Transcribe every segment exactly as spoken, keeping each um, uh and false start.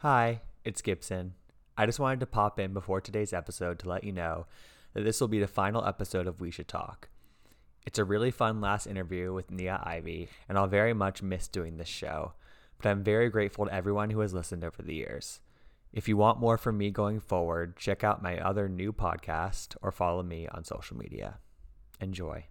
Hi, it's Gibson. I just wanted to pop in before today's episode to let you know that this will be the final episode of We Should Talk. It's a really fun last interview with Nia Ivy, and I'll very much miss doing this show, but I'm very grateful to everyone who has listened over the years. If you want more from me going forward, check out my other new podcast or follow me on social media. Enjoy.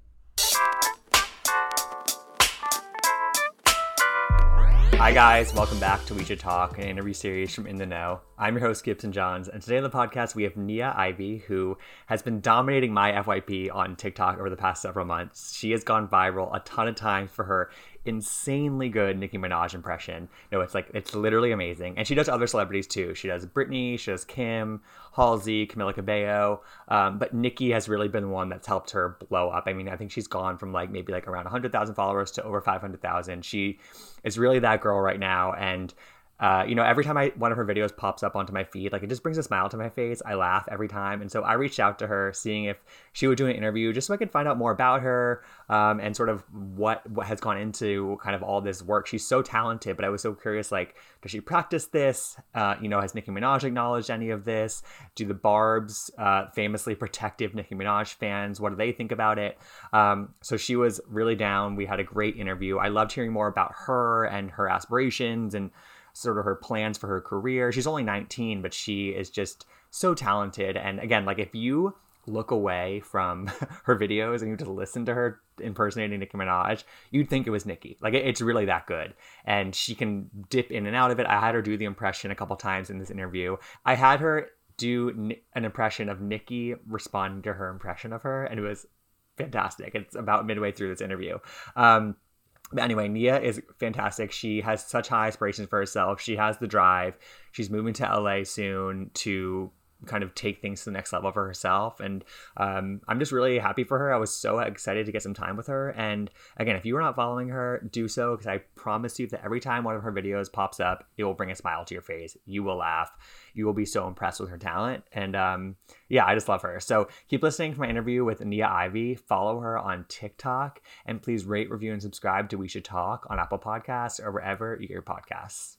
Hi guys, welcome back to We Should Talk, an interview series from In the Know. I'm your host, Gibson Johns, and today on the podcast we have Nia Ivy, who has been dominating my F Y P on TikTok over the past several months. She has gone viral a ton of times for her insanely good Nicki Minaj impression. No, it's like, it's literally amazing. And she does other celebrities too. She does Britney, she does Kim, Halsey, Camila Cabello. Um, but Nicki has really been the one that's helped her blow up. I mean, I think she's gone from like maybe like around one hundred thousand followers to over five hundred thousand. She is really that girl right now. And Uh, you know, every time I one of her videos pops up onto my feed, like it just brings a smile to my face. I laugh every time. And so I reached out to her, seeing if she would do an interview just so I could find out more about her um, and sort of what, what has gone into kind of all this work. She's so talented, but I was so curious, like, does she practice this? Uh, you know, has Nicki Minaj acknowledged any of this? Do the Barbs, uh, famously protective Nicki Minaj fans, what do they think about it? Um, so she was really down. We had a great interview. I loved hearing more about her and her aspirations and sort of her plans for her career. She's only nineteen, but she is just so talented. And again, like if you look away from her videos and you just listen to her impersonating Nicki Minaj, you'd think it was Nicki. Like it's really that good. And she can dip in and out of it. I had her do the impression a couple times in this interview. I had her do an impression of Nicki responding to her impression of her, and it was fantastic. It's about midway through this interview. Um, But anyway, Nia is fantastic. She has such high aspirations for herself. She has the drive. She's moving to L A soon to kind of take things to the next level for herself. And um, I'm just really happy for her. I was so excited to get some time with her. And again, if you are not following her, do so, because I promise you that every time one of her videos pops up, it will bring a smile to your face. You will laugh. You will be so impressed with her talent. And um, yeah, I just love her. So keep listening to my interview with Nia Ivy. Follow her on TikTok. And please rate, review, and subscribe to We Should Talk on Apple Podcasts or wherever you get your podcasts.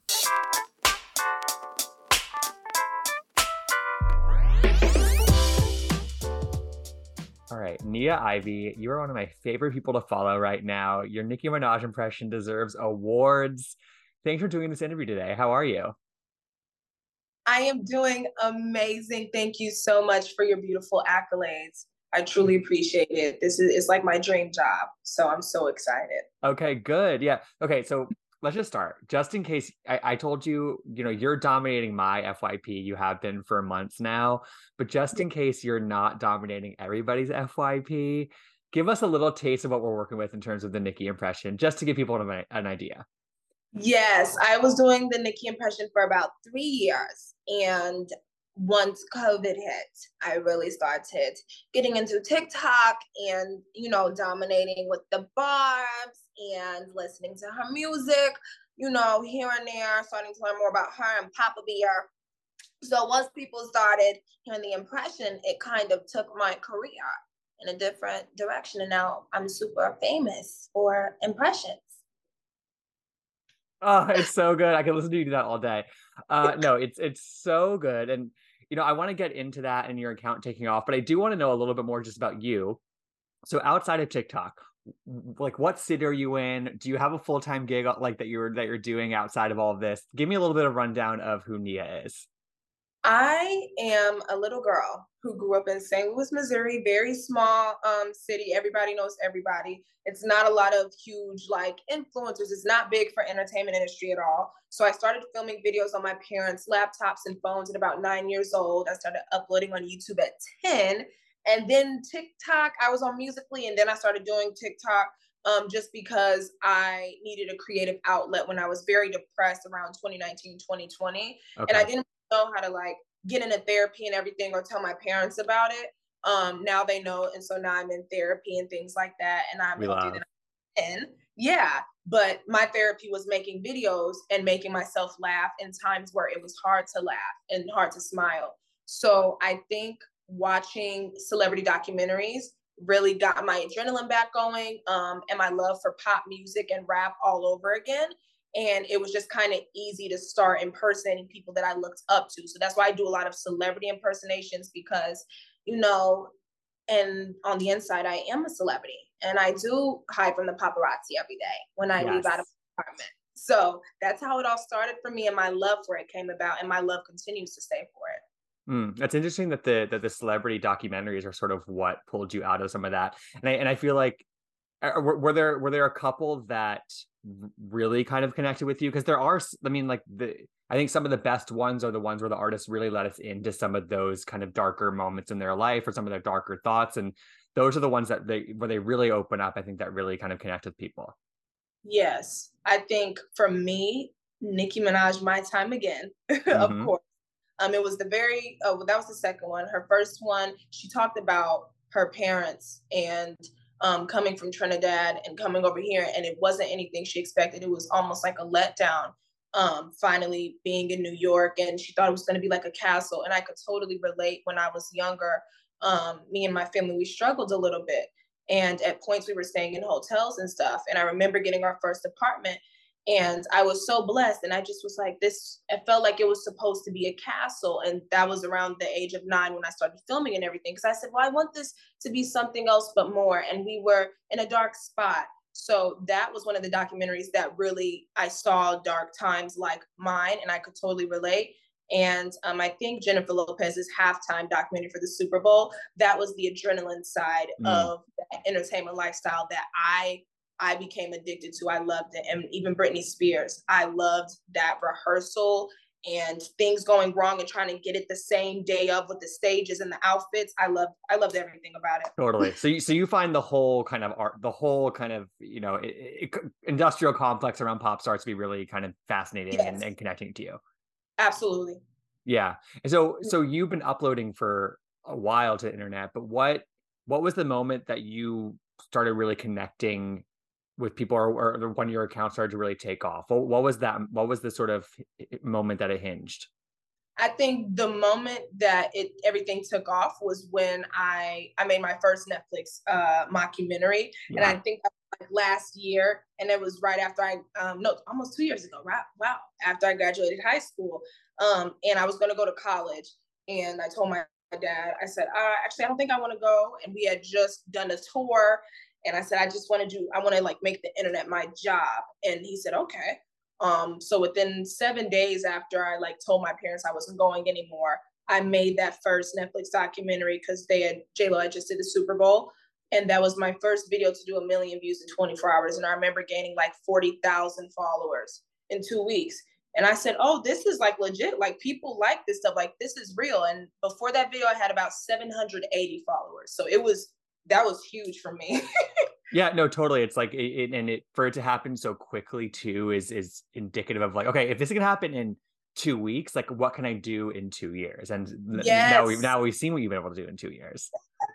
All right, Nia Ivy, you are one of my favorite people to follow right now. Your Nicki Minaj impression deserves awards. Thanks for doing this interview today. How are you? I am doing amazing. Thank you so much for your beautiful accolades. I truly appreciate it. This is it's like my dream job. So I'm so excited. Okay, good. Yeah. Okay, so let's just start. Just in case I, I told you, you know, you're dominating my F Y P. You have been for months now. But just in case you're not dominating everybody's F Y P, give us a little taste of what we're working with in terms of the Nicki impression, just to give people an, an idea. Yes, I was doing the Nicki impression for about three years. And once COVID hit, I really started getting into TikTok and, you know, dominating with the Barbs and listening to her music, you know, here and there, starting to learn more about her and Papa Bear. So once people started hearing the impression, it kind of took my career in a different direction. And now I'm super famous for impressions. Oh, it's so good. I can listen to you do that all day. Uh, no, it's it's so good. And, you know, I want to get into that and your account taking off, but I do want to know a little bit more just about you. So outside of TikTok, like what city are you in? Do you have a full-time gig like that you're that you're doing outside of all of this? Give me a little bit of rundown of who Nia is. I am a little girl who grew up in Saint Louis, Missouri, very small um, city. Everybody knows everybody. It's not a lot of huge like influencers. It's not big for entertainment industry at all. So I started filming videos on my parents' laptops and phones at about nine years old. I started uploading on YouTube at ten. And then TikTok, I was on Musical.ly, and then I started doing TikTok um, just because I needed a creative outlet when I was very depressed around twenty nineteen, twenty twenty. Okay. And I didn't know how to like get into therapy and everything or tell my parents about it. Um, now they know. And so now I'm in therapy and things like that. And I'm healthy than I'm in. Yeah. But my therapy was making videos and making myself laugh in times where it was hard to laugh and hard to smile. So I think watching celebrity documentaries really got my adrenaline back going um, and my love for pop music and rap all over again. And it was just kind of easy to start impersonating people that I looked up to. So that's why I do a lot of celebrity impersonations, because, you know, and on the inside, I am a celebrity. And I do hide from the paparazzi every day when I yes. leave out of my apartment. So that's how it all started for me, and my love for it came about, and my love continues to stay for it. Mm, that's interesting that the that the celebrity documentaries are sort of what pulled you out of some of that. And I and I feel like were, were there were there a couple that really kind of connected with you? Because there are, I mean, like the I think some of the best ones are the ones where the artists really let us into some of those kind of darker moments in their life or some of their darker thoughts, and those are the ones that they where they really open up. I think that really kind of connect with people. Yes, I think for me, Nicki Minaj, My Time Again, mm-hmm. of course. Um, it was the very, oh, that was the second one. Her first one, she talked about her parents and um, coming from Trinidad and coming over here, and it wasn't anything she expected. It was almost like a letdown, um, finally being in New York, and she thought it was going to be like a castle. And I could totally relate. When I was younger, um, me and my family, we struggled a little bit. And at points we were staying in hotels and stuff. And I remember getting our first apartment, and I was so blessed. And I just was like, this, it felt like it was supposed to be a castle. And that was around the age of nine when I started filming and everything. Cause I said, well, I want this to be something else, but more. And we were in a dark spot. So that was one of the documentaries that really, I saw dark times like mine, and I could totally relate. And um, I think Jennifer Lopez's halftime documentary for the Super Bowl, that was the adrenaline side mm. of that entertainment lifestyle that I I became addicted to. I loved it. And even Britney Spears, I loved that rehearsal and things going wrong and trying to get it the same day of with the stages and the outfits. I loved I loved everything about it. Totally. So you so you find the whole kind of art, the whole kind of, you know, it, it, industrial complex around pop stars to be really kind of fascinating yes. and, and connecting to you. Absolutely. Yeah. And so so you've been uploading for a while to the internet, but what what was the moment that you started really connecting with people, or, or when your account started to really take off? What, what was that? What was the sort of moment that it hinged? I think the moment that it everything took off was when I I made my first Netflix uh, mockumentary, yeah. and I think that was like last year, and it was right after I um, no almost two years ago. Right, wow, after I graduated high school, um, and I was going to go to college, and I told my dad, I said, uh, actually, I don't think I want to go, and we had just done a tour, and I said, I just want to do, I want to like make the internet my job, and he said, okay. Um, so within seven days after I like told my parents I wasn't going anymore, I made that first Netflix documentary because they had, J-Lo had just did the Super Bowl. And that was my first video to do a million views in twenty-four hours. And I remember gaining like forty thousand followers in two weeks. And I said, oh, this is like legit. Like people like this stuff. Like this is real. And before that video, I had about seven hundred eighty followers. So it was, that was huge for me. Yeah, no, totally. It's like, it, it, and it for it to happen so quickly too is is indicative of like, okay, if this can happen in two weeks, like what can I do in two years? And yes. now we've now we've seen what you've been able to do in two years.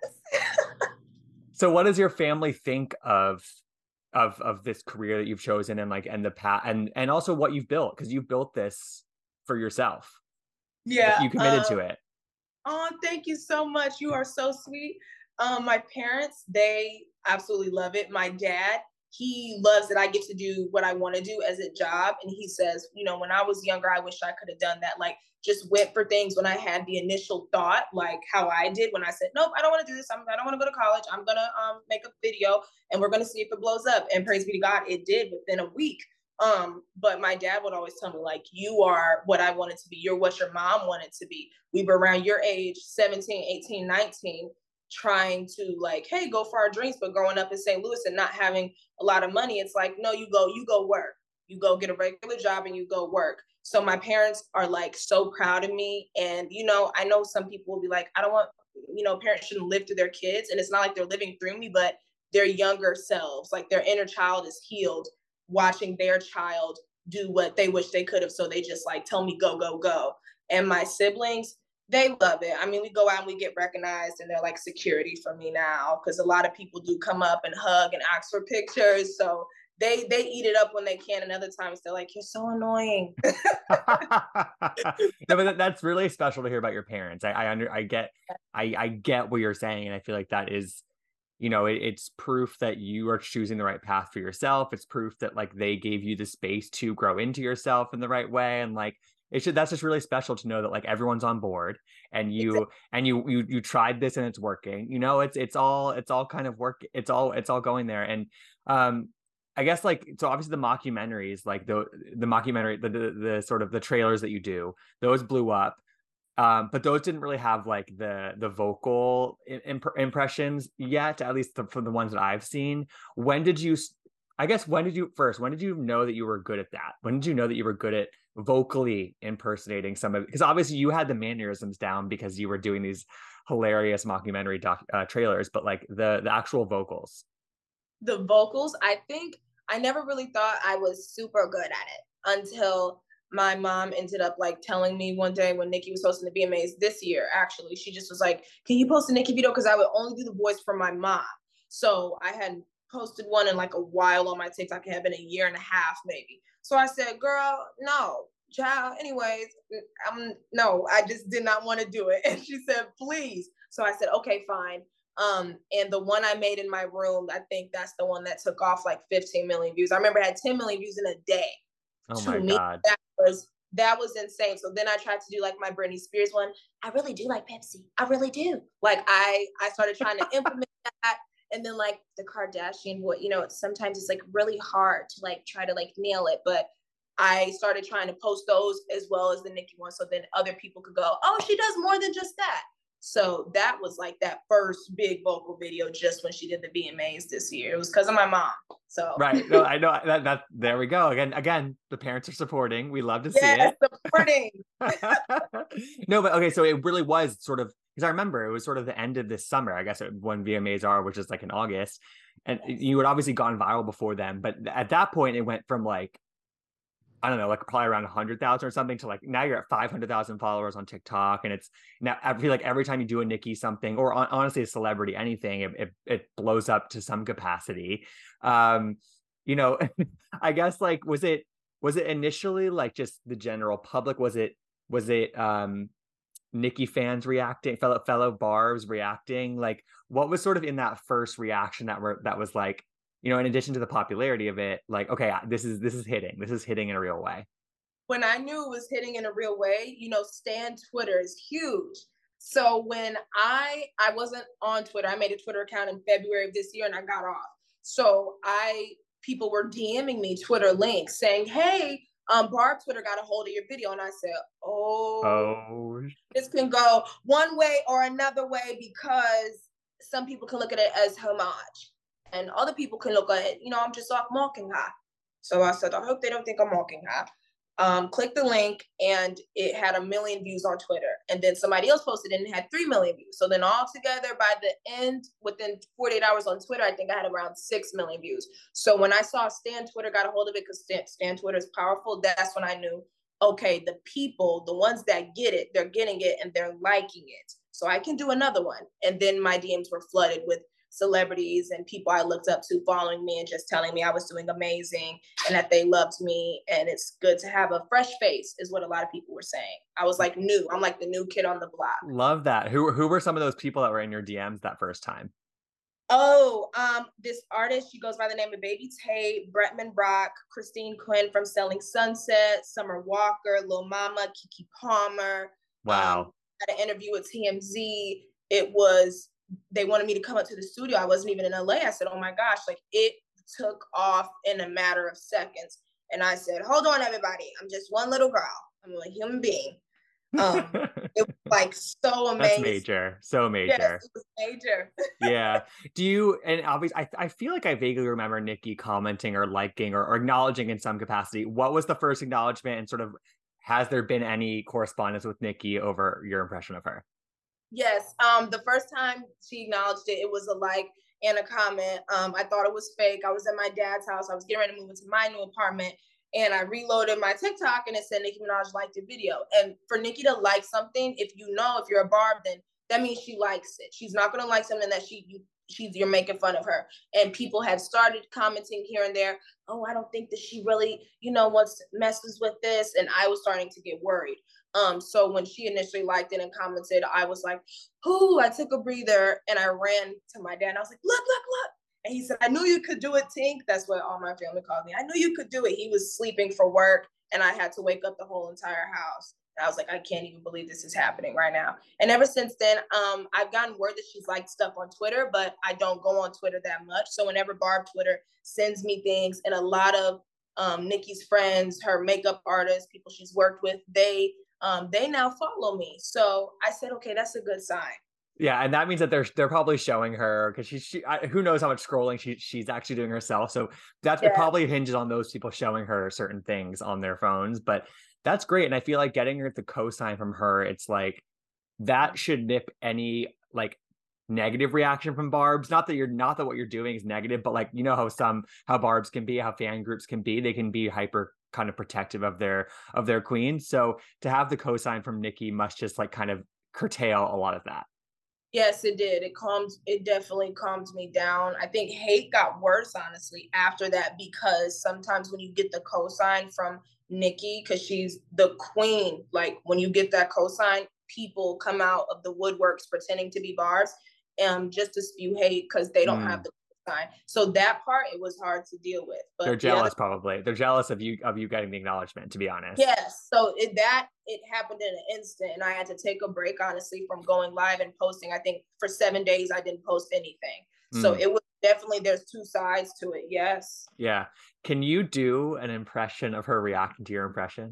So, what does your family think of of of this career that you've chosen, and like and the path, and and also what you've built, because you've built this for yourself? Yeah, like you committed um, to it. Oh, thank you so much. You are so sweet. Um, my parents, they absolutely love it. My dad, he loves that I get to do what I want to do as a job. And he says, you know, when I was younger, I wish I could have done that. Like just went for things when I had the initial thought, like how I did when I said, nope, I don't want to do this. I'm, I don't want to go to college. I'm going to um, make a video and we're going to see if it blows up. And praise be to God, it did within a week. Um, but my dad would always tell me, like, you are what I wanted to be. You're what your mom wanted to be. We were around your age, seventeen, eighteen, nineteen, trying to like, hey, go for our dreams. But growing up in Saint Louis and not having a lot of money, it's like, no, you go, you go work. You go get a regular job and you go work. So my parents are like so proud of me. And, you know, I know some people will be like, I don't want, you know, parents shouldn't live through their kids. And it's not like they're living through me, but their younger selves, like their inner child is healed watching their child do what they wish they could have. So they just like tell me, go, go, go. And my siblings, they love it. I mean, we go out and we get recognized and they're like security for me now, because a lot of people do come up and hug and ask for pictures. So they they eat it up when they can. And other times they're like, you're so annoying. No, but that's really special to hear about your parents. I I under I get I I get what you're saying, and I feel like that is you know, it, it's proof that you are choosing the right path for yourself. It's proof that like they gave you the space to grow into yourself in the right way. And like, it should, that's just really special to know that like everyone's on board and you, Exactly. and you, you, you tried this and it's working, you know, it's, it's all, it's all kind of work. It's all, it's all going there. And, um, I guess like, so obviously the mockumentaries, like the, the mockumentary, the, the, the sort of the trailers that you do, those blew up. Um, but those didn't really have like the the vocal imp- impressions yet, at least the, for the ones that I've seen. When did you, I guess, when did you first, when did you know that you were good at that? When did you know that you were good at vocally impersonating some of it? Because obviously you had the mannerisms down because you were doing these hilarious mockumentary doc, uh, trailers, but like the the actual vocals. The vocals, I think I never really thought I was super good at it until my mom ended up like telling me one day when Nicki was hosting the V M As this year, actually, she just was like, can you post a Nicki video? Because I would only do the voice for my mom. So I hadn't posted one in like a while on my TikTok. It had been a year and a half maybe. So I said, girl, no, child. Anyways, I'm no, I just did not want to do it. And she said, please. So I said, okay, fine. Um, and the one I made in my room, I think that's the one that took off like fifteen million views. I remember I had ten million views in a day. Oh To my me, God. that was that was insane. So then I tried to do like my Britney Spears one. I really do like Pepsi. I really do. Like I I started trying to implement that. And then like the Kardashian, what you know, it's, sometimes it's like really hard to like try to like nail it. But I started trying to post those as well as the Nicki one, so then other people could go, oh, she does more than just that. So that was like that first big vocal video just when she did the V M As this year. It was because of my mom. So Right. No, I know that that there we go. Again, again, the parents are supporting. We love to see yes, it. supporting. No, but okay, so it really was sort of because I remember it was sort of the end of this summer, I guess when V M As are, which is like in August. And Yes. you had obviously gone viral before then, but at that point it went from like I don't know, like probably around one hundred thousand or something to like now you're at five hundred thousand followers on TikTok. And it's now I feel like every time you do a Nicki something or on, honestly a celebrity, anything, it, it, it blows up to some capacity. Um, you know, I guess like, was it, was it initially like just the general public? Was it, was it, um, Nicki fans reacting, fellow, fellow barbs reacting? Like what was sort of in that first reaction that were, that was like, you know, in addition to the popularity of it, like, okay, this is this is hitting. This is hitting in a real way. When I knew it was hitting in a real way, you know, Stan Twitter is huge. So when I I wasn't on Twitter, I made a Twitter account in February of this year and I got off. So I people were DMing me Twitter links saying, hey, um, Barb Twitter got a hold of your video. And I said, oh, Oh, this can go one way or another way because some people can look at it as homage. And other people can look at it, you know, I'm just off mocking her. So I said, I hope they don't think I'm mocking her. Um, click the link and it had a million views on Twitter. And then somebody else posted it and it had three million views. So then all together by the end, within forty-eight hours on Twitter, I think I had around six million views. So when I saw Stan Twitter got a hold of it, because Stan, Stan Twitter is powerful, that's when I knew, okay, the people, the ones that get it, they're getting it and they're liking it. So I can do another one. And then my D Ms were flooded with celebrities and people I looked up to following me and just telling me I was doing amazing and that they loved me. And it's good to have a fresh face is what a lot of people were saying. I was like new. I'm like the new kid on the block. love that. Who who were some of those people that were in your D Ms that first time? Oh, um, this artist, she goes by the name of Baby Tate, Bretman Rock, Christine Quinn from Selling Sunset, Summer Walker, Lil Mama, Kiki Palmer. Wow. Um, had an interview with T M Z. It was they wanted me to come up to the studio. I wasn't even in L A. I said, oh my gosh, like it took off in a matter of seconds. And I said, hold on, everybody. I'm just one little girl. I'm a human being. Um, it was like so amazing. That's major. So major. Yes, it was major. Yeah. Do you, and obviously, I, I feel like I vaguely remember Nicki commenting or liking or, or acknowledging in some capacity. What was the first acknowledgement and sort of, has there been any correspondence with Nicki over your impression of her? Yes. Um, the first time she acknowledged it, it was a like and a comment. Um, I thought it was fake. I was at my dad's house. I was getting ready to move into my new apartment. And I reloaded my TikTok and it said Nicki Minaj liked the video. And for Nicki to like something, if you know, if you're a Barb, then that means she likes it. She's not going to like something that she you she's you're making fun of her. And people had started commenting here and there, oh, I don't think that she really, you know, wants messes with this. And I was starting to get worried. Um, so when she initially liked it and commented, I was like, ooh, I took a breather and I ran to my dad. And I was like, look, look, look. And he said, I knew you could do it, Tink. That's what all my family called me. I knew you could do it. He was sleeping for work and I had to wake up the whole entire house. And I was like, I can't even believe this is happening right now. And ever since then, um, I've gotten word that she's liked stuff on Twitter, but I don't go on Twitter that much. So whenever Barb Twitter sends me things, and a lot of um, Nicki's friends, her makeup artists, people she's worked with, they um, they now follow me. So I said, okay, that's a good sign. Yeah, and that means that they're they're probably showing her because she's she I, who knows how much scrolling she she's actually doing herself. So that's Yeah. it probably hinges on those people showing her certain things on their phones. But that's great, and I feel like getting her the cosign from her, it's like that should nip any like negative reaction from Barb's. Not that you're not that what you're doing is negative, but like you know how some how Barb's can be, how fan groups can be, they can be hyper kind of protective of their of their queen. So to have the cosign from Nicki must just like kind of curtail a lot of that. Yes, it did. It calmed, it definitely calmed me down. I think hate got worse, honestly, after that, because sometimes when you get the cosign from Nicki, because she's the queen, like when you get that cosign, people come out of the woodworks pretending to be Barbs um, just to spew hate because they don't mm. have the cosign. So that part, it was hard to deal with. But they're jealous, the other- probably. They're jealous of you of you getting the acknowledgement, to be honest. Yes. So it, that it happened in an instant, and I had to take a break, honestly, from going live and posting. I think for seven days I didn't post anything. Mm. So it was definitely, there's two sides to it. Yes. Yeah. Can you do an impression of her reacting to your impression?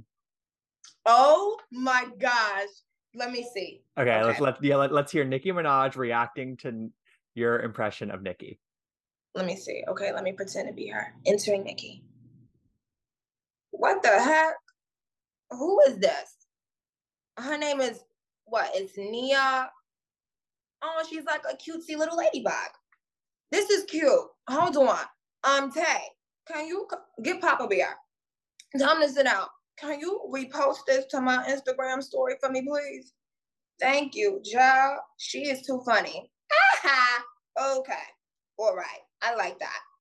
Oh my gosh. Let me see. Okay, okay. let's let yeah let, let's hear Nicki Minaj reacting to your impression of Nicki. Let me see. Okay, let me pretend to be her. Entering Nicki. What the heck? Who is this? Her name is what? It's Nia. Oh, she's like a cutesy little ladybug. This is cute. Hold on. Um, Tay, can you get Papa Bear? Time to sit out. Can you repost this to my Instagram story for me, please? Thank you, Ja. She is too funny. Okay. All right. I like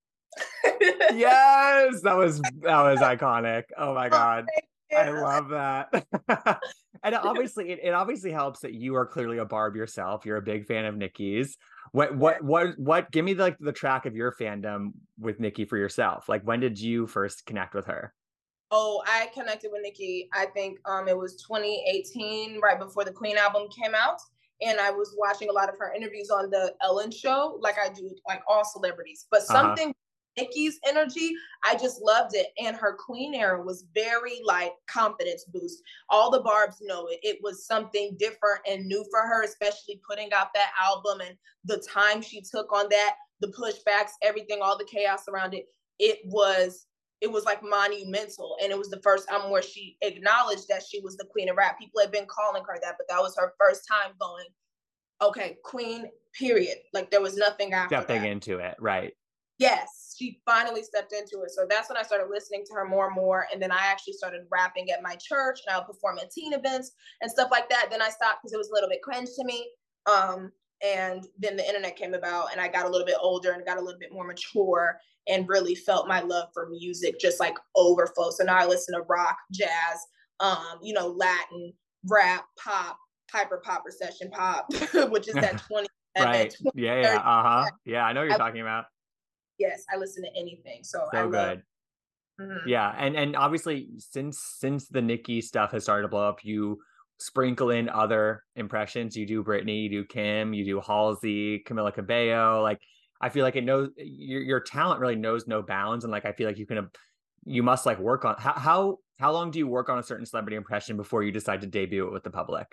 that. Yes, that was that was iconic. Oh my god. Oh, I love that. And obviously it, it obviously helps that you are clearly a Barb yourself. You're a big fan of Nicki's. What what what what give me the, like the track of your fandom with Nicki for yourself. Like when did you first connect with her? Oh, I connected with Nicki, I think um it was twenty eighteen, right before the Queen album came out. And I was watching a lot of her interviews on the Ellen show, like I do, like all celebrities. But something, uh-huh. Nicki's energy, I just loved it. And her Queen era was very like confidence boost. All the Barbs know it. It was something different and new for her, especially putting out that album and the time she took on that, the pushbacks, everything, all the chaos around it. It was It was like monumental. And it was the first album where she acknowledged that she was the queen of rap. People had been calling her that, but that was her first time going, okay, queen, period. Like there was nothing after Stepping that. into it, right. Yes, she finally stepped into it. So that's when I started listening to her more and more. And then I actually started rapping at my church and I would perform at teen events and stuff like that. Then I stopped because it was a little bit cringe to me. Um, and then the internet came about and I got a little bit older and got a little bit more mature and really felt my love for music just like overflow. So now I listen to rock, jazz, um, you know, Latin, rap, pop, hyper pop, recession pop, which is that twenty. Right. Yeah, yeah. Uh-huh. Yeah, I know what you're I, talking about. Yes, I listen to anything. So, so I good. Love, mm-hmm. Yeah. And and obviously since since the Nicki stuff has started to blow up, you sprinkle in other impressions. You do Britney, you do Kim, you do Halsey, Camila Cabello, like I feel like it knows your your talent really knows no bounds, and like I feel like you can, you must like work on how how how long do you work on a certain celebrity impression before you decide to debut it with the public?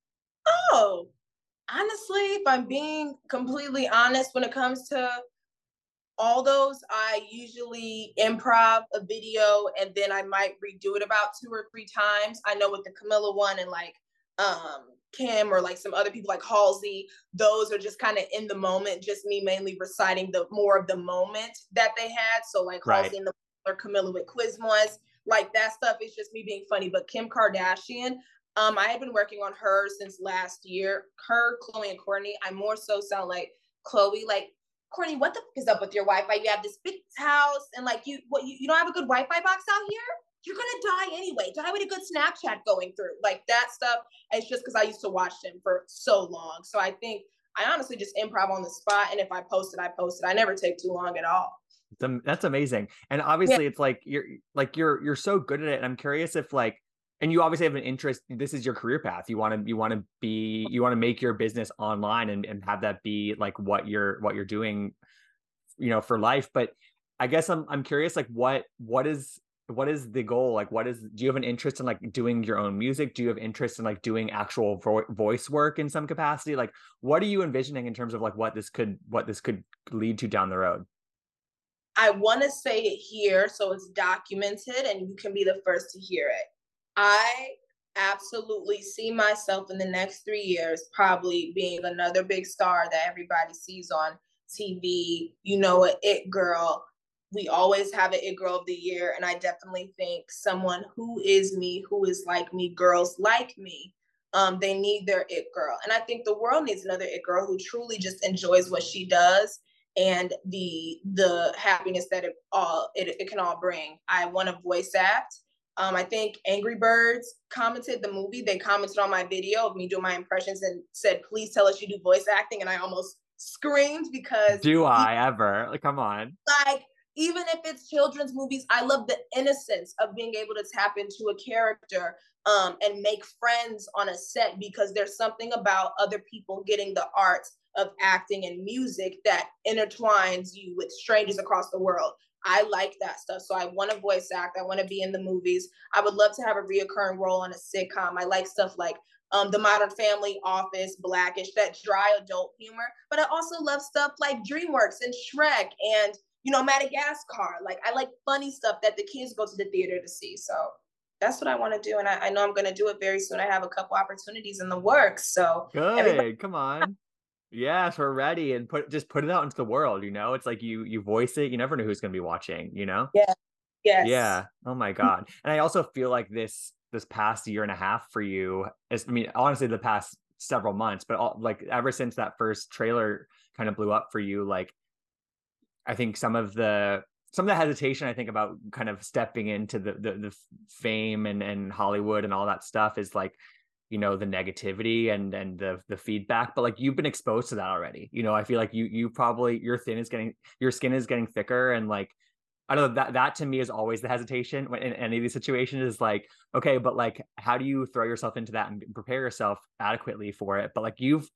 Oh, honestly, if I'm being completely honest, when it comes to all those, I usually improv a video and then I might redo it about two or three times. I know with the Camila one and like um Kim or like some other people like Halsey, those are just kind of in the moment, just me mainly reciting the more of the moment that they had. So like right. Halsey and the or Camila with Quizmas, like that stuff is just me being funny. But Kim Kardashian, um, I had been working on her since last year. Her, Khloe, and Kourtney, I more so sound like Khloe, like Courtney, what the fuck is up with your Wi-Fi? You have this big house and like you what you, you don't have a good Wi-Fi box out here? You're gonna die anyway. Die with a good Snapchat going through. Like that stuff. It's just because I used to watch him for so long. So I think I honestly just improv on the spot. And if I post it, I post it. I never take too long at all. That's amazing. And obviously yeah. it's like you're like you're you're so good at it. And I'm curious if like, and you obviously have an interest, this is your career path. You want to you want to be you want to make your business online and, and have that be like what you're what you're doing, you know, for life. But I guess I'm I'm curious, like what what is what is the goal? Like what is do you have an interest in like doing your own music? Do you have interest in like doing actual vo- voice work in some capacity? Like what are you envisioning in terms of like what this could what this could lead to down the road? I want to say it here so it's documented and you can be the first to hear it. I absolutely see myself in the next three years probably being another big star that everybody sees on T V. You know, an it girl. We always have an it girl of the year. And I definitely think someone who is me, who is like me, girls like me, um, they need their it girl. And I think the world needs another it girl who truly just enjoys what she does and the the happiness that it all it, it can all bring. I want to voice act. Um, I think Angry Birds commented the movie. They commented on my video of me doing my impressions and said, "Please tell us you do voice acting." And I almost screamed because do I ever? Like, come on. Like even if it's children's movies, I love the innocence of being able to tap into a character um, and make friends on a set because there's something about other people getting the art of acting and music that intertwines you with strangers across the world. I like that stuff. So I want to voice act. I want to be in the movies. I would love to have a reoccurring role on a sitcom. I like stuff like um, The Modern Family, Office, Blackish, that dry adult humor. But I also love stuff like DreamWorks and Shrek and, you know, Madagascar. Like I like funny stuff that the kids go to the theater to see. So that's what I want to do. And I, I know I'm going to do it very soon. I have a couple opportunities in the works. So good. Everybody- Come on. Yes, we're ready and put just put it out into the world, you know? It's like you you voice it, you never know who's going to be watching, you know? Yeah. Yes. Yeah. Oh my God. And I also feel like this this past year and a half for you is, I mean, honestly, the past several months, but all, like ever since that first trailer kind of blew up for you, like I think some of the some of the hesitation I think about kind of stepping into the the, the fame and and Hollywood and all that stuff is like, you know, the negativity and and the the feedback, but like you've been exposed to that already. You know, I feel like you you probably your thin is getting your skin is getting thicker, and like I don't know, that that to me is always the hesitation in any of these situations is like, okay, but like how do you throw yourself into that and prepare yourself adequately for it? But like you've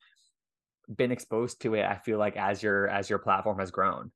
been exposed to it, I feel like as your as your platform has grown.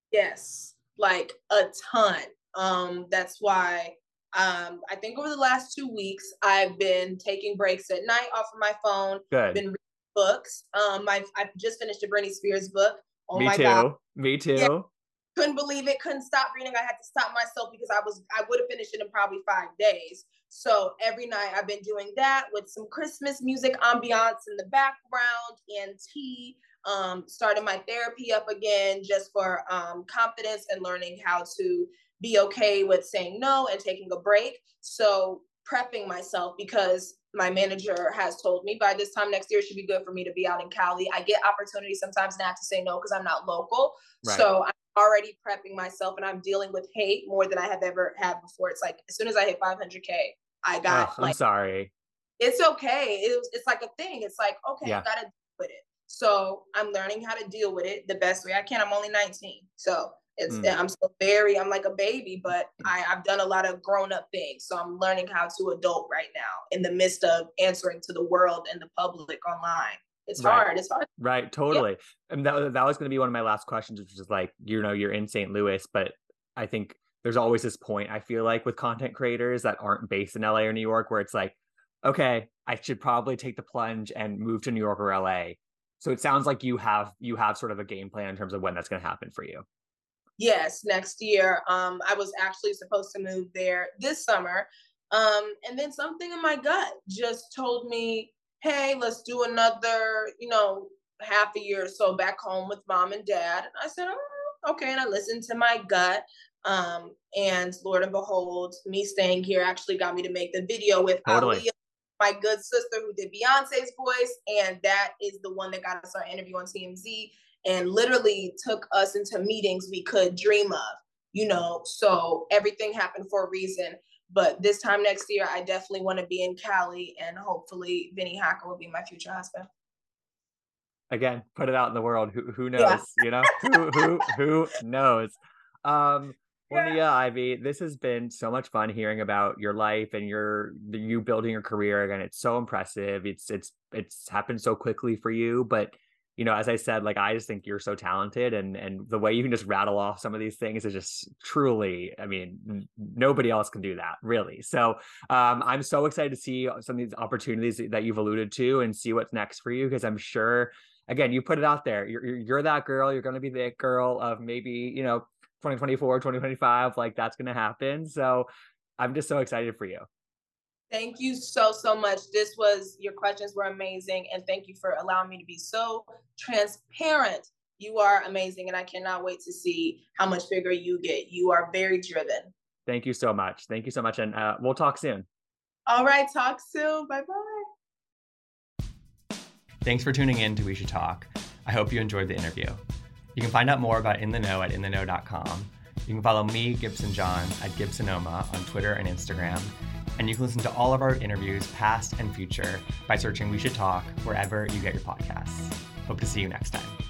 Yes, like a ton. Um, that's why Um, I think over the last two weeks, I've been taking breaks at night off of my phone. Good. Been reading books. Um, I've, I've just finished a Britney Spears book. Oh Me my too. God. Me too. Yeah, couldn't believe it. Couldn't stop reading. I had to stop myself because I was I would have finished it in probably five days. So every night I've been doing that with some Christmas music ambiance in the background and tea. Um, started my therapy up again just for um, confidence and learning how to be okay with saying no and taking a break. So prepping myself because my manager has told me by this time next year it should be good for me to be out in Cali. I get opportunities sometimes not to say no because I'm not local. Right. So I'm already prepping myself and I'm dealing with hate more than I have ever had before. It's like as soon as I hit five hundred K, I got Ugh, like, I'm sorry. It's okay. It was, it's like a thing. It's like, okay, yeah. I gotta deal with it. So I'm learning how to deal with it the best way I can. I'm only nineteen. So It's mm. I'm still very, I'm like a baby, but I, I've done a lot of grown up things. So I'm learning how to adult right now in the midst of answering to the world and the public online. It's right. hard. It's hard. Right. Totally. Yeah. And that, that was going to be one of my last questions, which is like, you know, you're in Saint Louis, but I think there's always this point, I feel like with content creators that aren't based in L A or New York, where it's like, okay, I should probably take the plunge and move to New York or L A. So it sounds like you have, you have sort of a game plan in terms of when that's going to happen for you. Yes, next year. Um, I was actually supposed to move there this summer. Um, and then something in my gut just told me, hey, let's do another, you know, half a year or so back home with mom and dad. And I said, oh, okay. And I listened to my gut. Um, and Lord and behold, me staying here actually got me to make the video with totally. Aaliyah, my good sister who did Beyonce's voice. And that is the one that got us our interview on T M Z. and literally took us into meetings we could dream of, you know, so everything happened for a reason. But this time next year, I definitely want to be in Cali, and hopefully Vinny Hacker will be my future husband. Again, put it out in the world. Who who knows? Yeah. You know, who who who knows? Um, well, yeah. Nia Ivy, this has been so much fun hearing about your life and your you building your career. Again, it's so impressive. It's it's it's happened so quickly for you, but you know, as I said, like, I just think you're so talented, and and the way you can just rattle off some of these things is just truly, I mean, nobody else can do that, really. So um, I'm so excited to see some of these opportunities that you've alluded to and see what's next for you, because I'm sure, again, you put it out there. You're, you're that girl. You're going to be the girl of maybe, you know, twenty twenty-four, twenty twenty-five, like that's going to happen. So I'm just so excited for you. Thank you so, so much. This was, your questions were amazing. And thank you for allowing me to be so transparent. You are amazing. And I cannot wait to see how much bigger you get. You are very driven. Thank you so much. Thank you so much. And uh, we'll talk soon. All right. Talk soon. Bye-bye. Thanks for tuning in to We Should Talk. I hope you enjoyed the interview. You can find out more about In The Know at in the know dot com. You can follow me, Gibson Johns, at Gibsonoma on Twitter and Instagram. And you can listen to all of our interviews, past and future, by searching We Should Talk wherever you get your podcasts. Hope to see you next time.